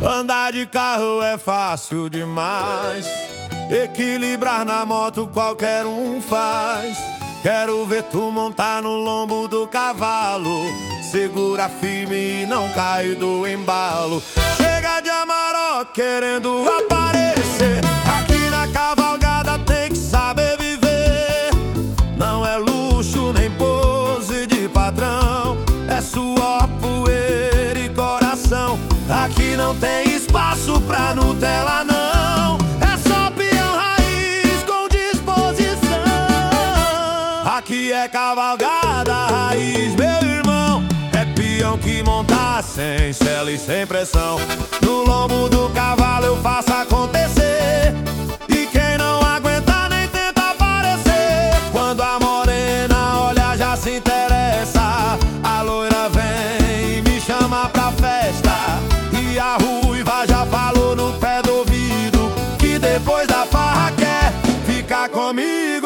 Andar de carro é fácil demais, equilibrar na moto qualquer um faz. Quero ver tu montar no lombo do cavalo, segura firme e não cai do embalo. Chega de amarok querendo aparecer, aqui na cavalgada tem que saber viver. Não é luxo nem pose de patrão, é suor, poeira e coração. Aqui não tem espaço pra Nutella não, é só peão raiz com disposição. Aqui é cavalgada raiz, meu irmão, é peão que monta sem sela e sem pressão. No lombo do cavalo eu faço acontecer, e quem não aguenta nem tenta aparecer. Quando a morena olha já se interessa, a loira vem e me chama pra festa, e a ruiva já falou no pé do ouvido que depois da farra quer ficar comigo.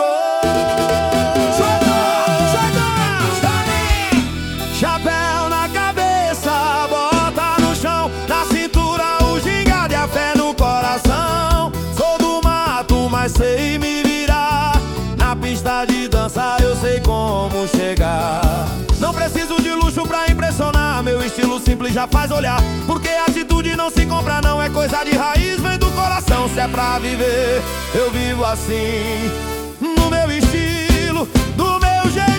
Chapéu na cabeça, bota no chão, na cintura o gingado e a fé no coração. Sou do mato, mas sei me virar, na pista de dança eu sei como chegar. Não preciso de luxo pra impressionar, meu estilo simples já faz olhar, porque atitude não se compra não, é coisa de raiz, vem do coração. Se é pra viver, eu vivo assim, no meu estilo, do meu jeitinho.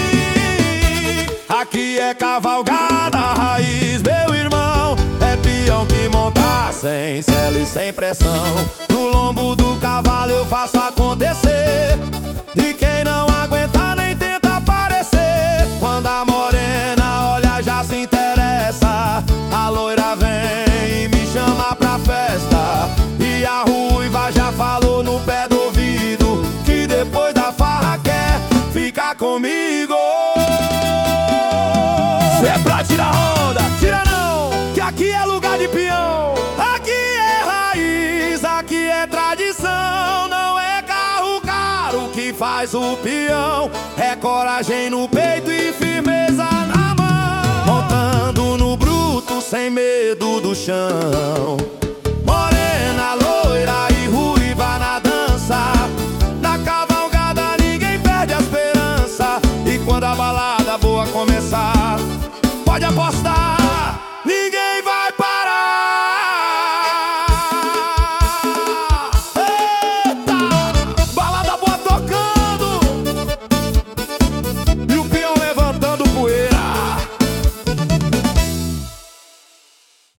Aqui é cavalgada raiz, meu irmão, é peão que monta sem sela e sem pressão. No lombo do cavalo eu faço acontecer, e quem não aguenta nem tenta aparecer. Quando a morena olha já se interessa, a loira vem e me chama pra festa, e a ruiva já falou no pé do ouvido que depois da farra quer ficar comigo. Se é pra tirar onda, tira não, que aqui é lugar de peão. Aqui é raiz, aqui é tradição, não é carro caro que faz o peão, é coragem no peito e firmeza na mão, montando no bruto sem medo do chão.